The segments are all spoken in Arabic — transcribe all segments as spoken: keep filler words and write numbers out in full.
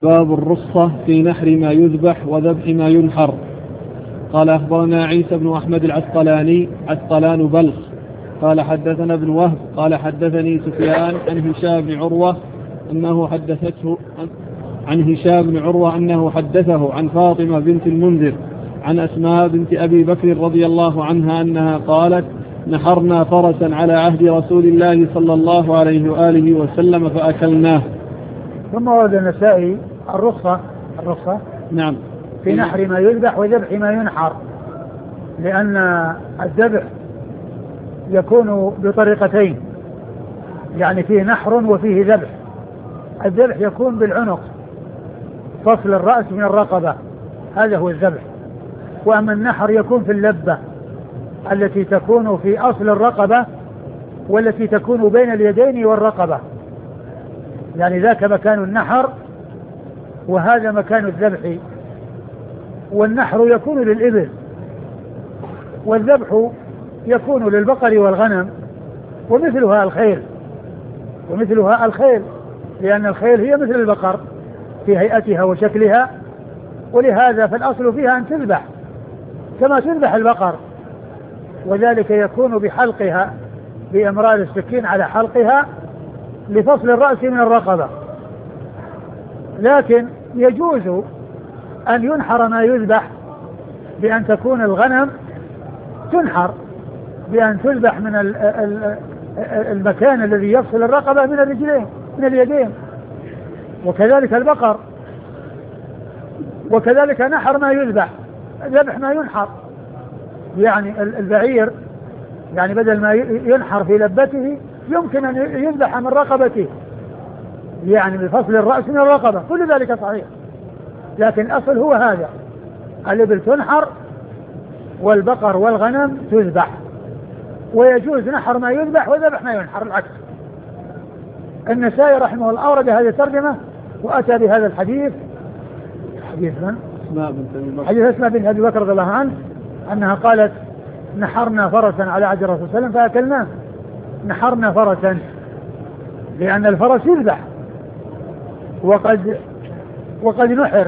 باب الرخصة في نحر ما يذبح وذبح ما ينحر. قال أخبرنا عيسى بن أحمد العسقلاني عسقلان بلخ قال حدثنا ابن وهب قال حدثني سفيان عن هشام بن عروة أنه حدثته عن هشام بن عروة أنه حدثه عن فاطمة بنت المنذر عن أسماء بنت أبي بكر رضي الله عنها أنها قالت: نحرنا فرسا على عهد رسول الله صلى الله عليه وآله وسلم فأكلناه. ثم ورد النسائي الرخصة الرخصة نعم في نحر ما يذبح وذبح ما ينحر، لأن الذبح يكون بطريقتين، يعني فيه نحر وفيه ذبح. الذبح يكون بالعنق، فصل الرأس من الرقبة، هذا هو الذبح. وأما النحر يكون في اللبة التي تكون في أصل الرقبة والتي تكون بين اليدين والرقبة، يعني ذاك مكان النحر وهذا مكان الذبح. والنحر يكون للإبل والذبح يكون للبقر والغنم، ومثلها الخيل ومثلها الخيل لأن الخيل هي مثل البقر في هيئتها وشكلها، ولهذا فالأصل فيها أن تذبح كما تذبح البقر، وذلك يكون بحلقها، بإمرار السكين على حلقها لفصل الرأس من الرقبة. لكن يجوز أن ينحر ما يذبح بأن تكون الغنم تنحر بأن تذبح من المكان الذي يفصل الرقبة من الرجلين من اليدين، وكذلك البقر، وكذلك نحر ما يذبح ذبح ما ينحر، يعني البعير يعني بدل ما ينحر في لبته يمكن أن يذبح من رقبته، يعني بفصل الرأس من الرقبة، كل ذلك صحيح. لكن الأصل هو هذا، الإبل تنحر والبقر والغنم تذبح، ويجوز نحر ما يذبح وذبح ما ينحر العكس. النسائي رحمه الله أورد هذه الترجمة وأتى بهذا الحديث، حديث من؟ حديث أسماء بنت أبي بكر رضي الله عنه أنها قالت: نحرنا فرسا على عهد الرسول صلى الله عليه وسلم فأكلناه. نحرنا فرسا لأن الفرس يذبح وقد وقد نحر،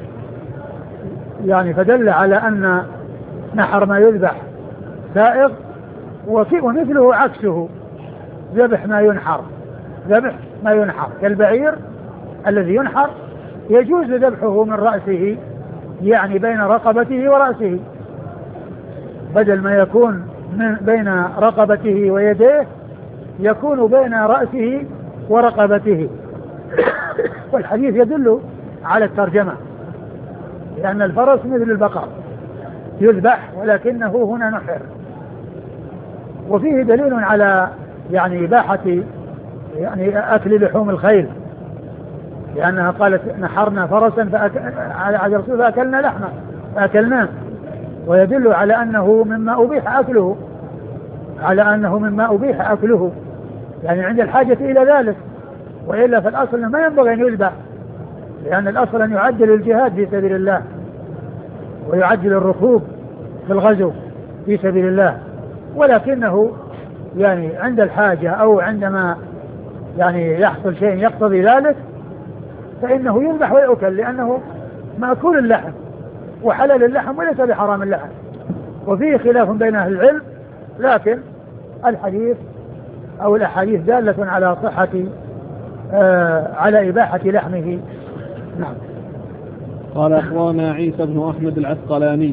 يعني فدل على أن نحر ما يذبح سائغ، ومثله عكسه ذبح ما ينحر ذبح ما ينحر كالبعير الذي ينحر يجوز ذبحه من رأسه، يعني بين رقبته ورأسه، بدل ما يكون من بين رقبته ويديه يكون بين رأسه ورقبته. والحديث يدل على الترجمة، لأن الفرس مثل البقر يذبح ولكنه هنا نحر. وفيه دليل على يعني إباحة يعني أكل لحوم الخيل، لأنها قالت: نحرنا فرسا فأك... على عهد الرسول فأكلنا لحمه فأكلناه، ويدل على أنه مما أبيح أكله على أنه مما أبيح أكله يعني عند الحاجة إلى ذلك، وإلا فالأصل ما ينبغي أن يذبح، لأن الأصل أن يعدل الجهاد في سبيل الله ويعدل الركوب في الغزو في سبيل الله، ولكنه يعني عند الحاجة أو عندما يعني يحصل شيء يقتضي ذلك فإنه يذبح ويؤكل، لأنه مأكول اللحم وحلال اللحم وليس بحرام اللحم. وفيه خلاف بين أهل العلم، لكن الحديث أو الأحاديث دالة على صحة آه على إباحة لحمه. نعم. قال أخبرنا عيسى بن أحمد العسقلاني